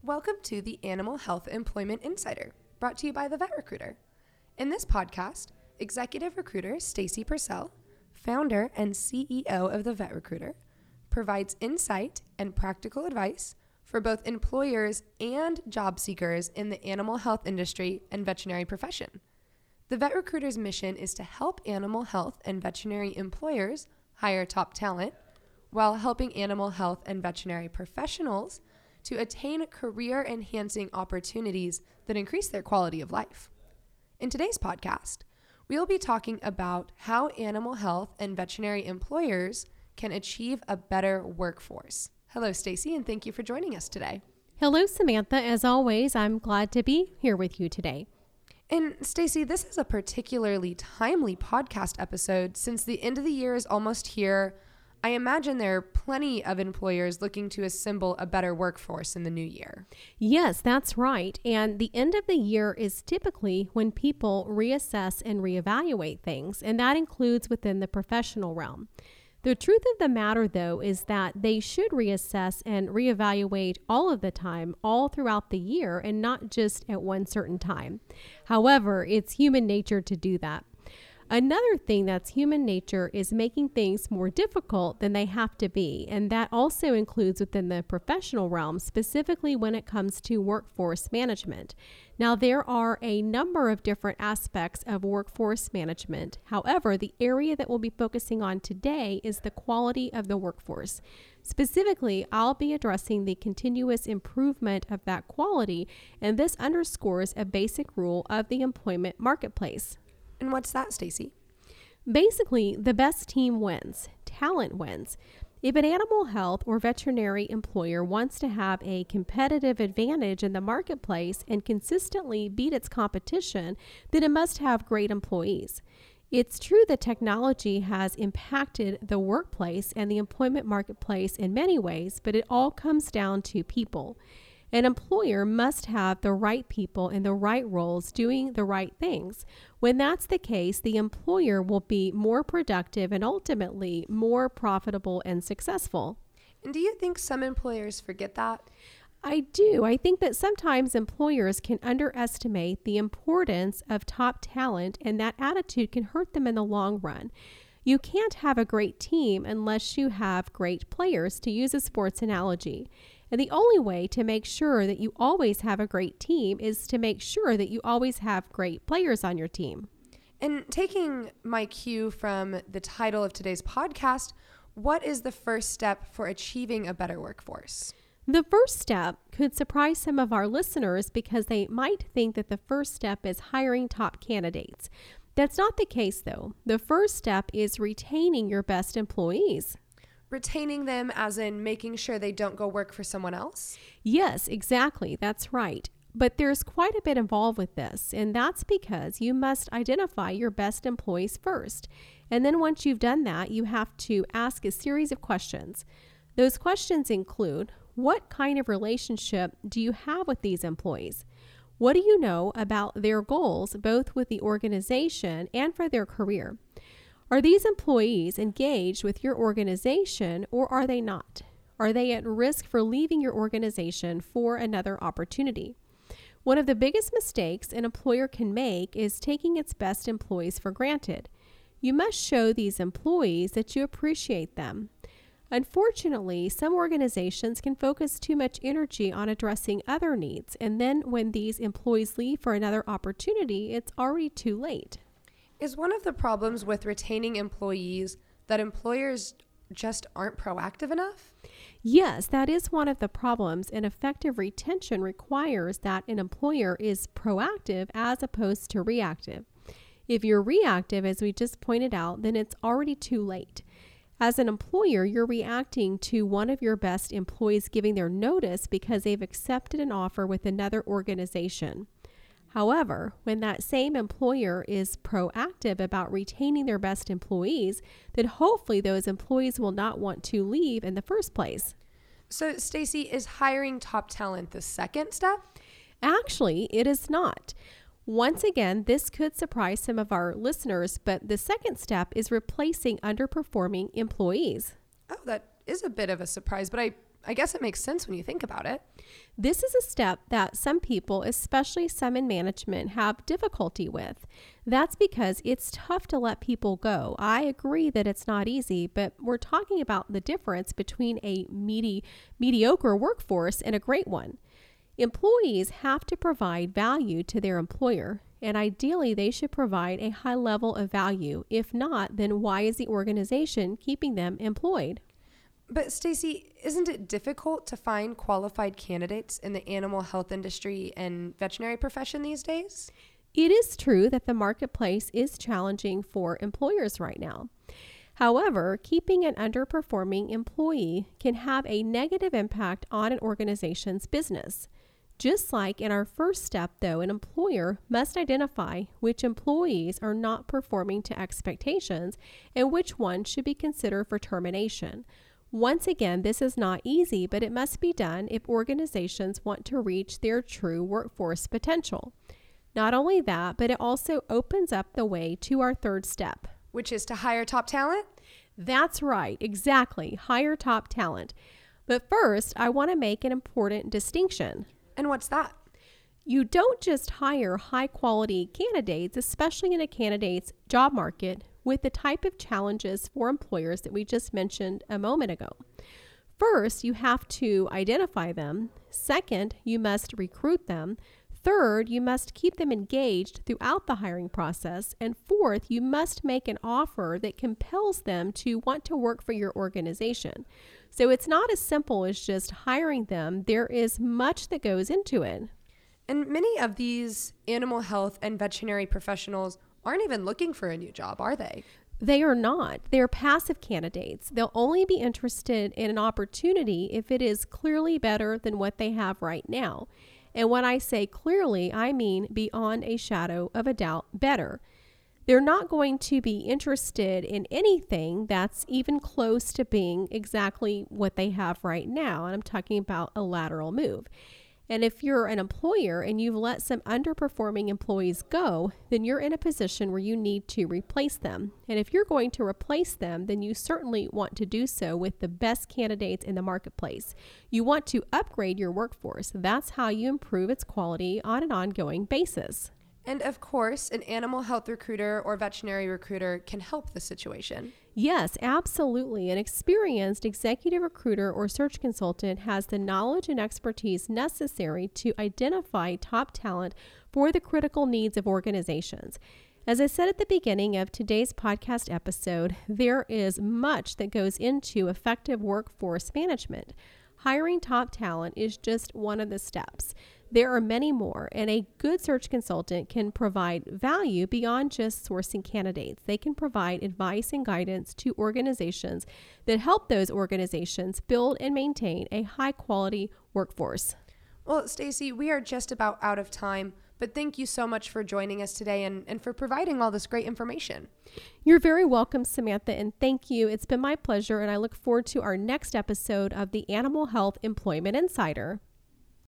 Welcome to the Animal Health Employment Insider, brought to you by the Vet Recruiter. In this podcast, executive recruiter Stacy Purcell, founder and CEO of the Vet Recruiter, provides insight and practical advice for both employers and job seekers in the animal health industry and veterinary profession. The Vet Recruiter's mission is to help animal health and veterinary employers hire top talent, while helping animal health and veterinary professionals to attain career-enhancing opportunities that increase their quality of life. In today's podcast, we will be talking about how animal health and veterinary employers can achieve a better workforce. Hello, Stacy, and thank you for joining us today. Hello, Samantha. As always, I'm glad to be here with you today. And Stacy, this is a particularly timely podcast episode since the end of the year is almost here. I imagine there are plenty of employers looking to assemble a better workforce in the new year. Yes, that's right. And the end of the year is typically when people reassess and reevaluate things, and that includes within the professional realm. The truth of the matter, though, is that they should reassess and reevaluate all of the time, all throughout the year, and not just at one certain time. However, it's human nature to do that. Another thing that's human nature is making things more difficult than they have to be, and that also includes within the professional realm, specifically when it comes to workforce management. Now, there are a number of different aspects of workforce management. However, the area that we'll be focusing on today is the quality of the workforce. Specifically, I'll be addressing the continuous improvement of that quality, and this underscores a basic rule of the employment marketplace. And what's that, Stacy? Basically, the best team wins. Talent wins. If an animal health or veterinary employer wants to have a competitive advantage in the marketplace and consistently beat its competition, then it must have great employees. It's true that technology has impacted the workplace and the employment marketplace in many ways, but it all comes down to people. An employer must have the right people in the right roles doing the right things. When that's the case, the employer will be more productive and ultimately more profitable and successful. And do you think some employers forget that? I do. I think that sometimes employers can underestimate the importance of top talent, and that attitude can hurt them in the long run. You can't have a great team unless you have great players, to use a sports analogy. And the only way to make sure that you always have a great team is to make sure that you always have great players on your team. And taking my cue from the title of today's podcast, what is the first step for achieving a better workforce? The first step could surprise some of our listeners because they might think that the first step is hiring top candidates. That's not the case, though. The first step is retaining your best employees. Retaining them as in making sure they don't go work for someone else? Yes, exactly. That's right. But there's quite a bit involved with this, and that's because you must identify your best employees first. And then once you've done that, you have to ask a series of questions. Those questions include, what kind of relationship do you have with these employees? What do you know about their goals, both with the organization and for their career? Are these employees engaged with your organization, or are they not? Are they at risk for leaving your organization for another opportunity? One of the biggest mistakes an employer can make is taking its best employees for granted. You must show these employees that you appreciate them. Unfortunately, some organizations can focus too much energy on addressing other needs, and then when these employees leave for another opportunity, it's already too late. Is one of the problems with retaining employees that employers just aren't proactive enough? Yes, that is one of the problems, and effective retention requires that an employer is proactive as opposed to reactive. If you're reactive, as we just pointed out, then it's already too late. As an employer, you're reacting to one of your best employees giving their notice because they've accepted an offer with another organization. However, when that same employer is proactive about retaining their best employees, then hopefully those employees will not want to leave in the first place. So, Stacy, is hiring top talent the second step? Actually, it is not. Once again, this could surprise some of our listeners, but the second step is replacing underperforming employees. Oh, that is a bit of a surprise, but I I guess it makes sense when you think about it. This is a step that some people, especially some in management, have difficulty with. That's because it's tough to let people go. I agree that it's not easy, but we're talking about the difference between a mediocre workforce and a great one. Employees have to provide value to their employer, and ideally they should provide a high level of value. If not, then why is the organization keeping them employed? But Stacy, isn't it difficult to find qualified candidates in the animal health industry and veterinary profession these days? It is true that the marketplace is challenging for employers right now. However, keeping an underperforming employee can have a negative impact on an organization's business. Just like in our first step, though, an employer must identify which employees are not performing to expectations and which ones should be considered for termination. Once again, this is not easy, but it must be done if organizations want to reach their true workforce potential. Not only that, but it also opens up the way to our third step, which is to hire top talent? That's right, exactly, hire top talent. But first, I want to make an important distinction. And what's that? You don't just hire high-quality candidates, especially in a candidate's job market, with the type of challenges for employers that we just mentioned a moment ago. First, you have to identify them. Second, you must recruit them. Third, you must keep them engaged throughout the hiring process. And fourth, you must make an offer that compels them to want to work for your organization. So it's not as simple as just hiring them. There is much that goes into it. And many of these animal health and veterinary professionals aren't even looking for a new job, are they? They are not. They're passive candidates. They'll only be interested in an opportunity if it is clearly better than what they have right now. And when I say clearly, I mean beyond a shadow of a doubt better. They're not going to be interested in anything that's even close to being exactly what they have right now. And I'm talking about a lateral move. And if you're an employer and you've let some underperforming employees go, then you're in a position where you need to replace them. And if you're going to replace them, then you certainly want to do so with the best candidates in the marketplace. You want to upgrade your workforce. That's how you improve its quality on an ongoing basis. And of course, an animal health recruiter or veterinary recruiter can help the situation. Yes, absolutely. An experienced executive recruiter or search consultant has the knowledge and expertise necessary to identify top talent for the critical needs of organizations. As I said at the beginning of today's podcast episode, there is much that goes into effective workforce management. Hiring top talent is just one of the steps. There are many more, and a good search consultant can provide value beyond just sourcing candidates. They can provide advice and guidance to organizations that help those organizations build and maintain a high-quality workforce. Well, Stacy, we are just about out of time, but thank you so much for joining us today and for providing all this great information. You're very welcome, Samantha, and thank you. It's been my pleasure, and I look forward to our next episode of the Animal Health Employment Insider.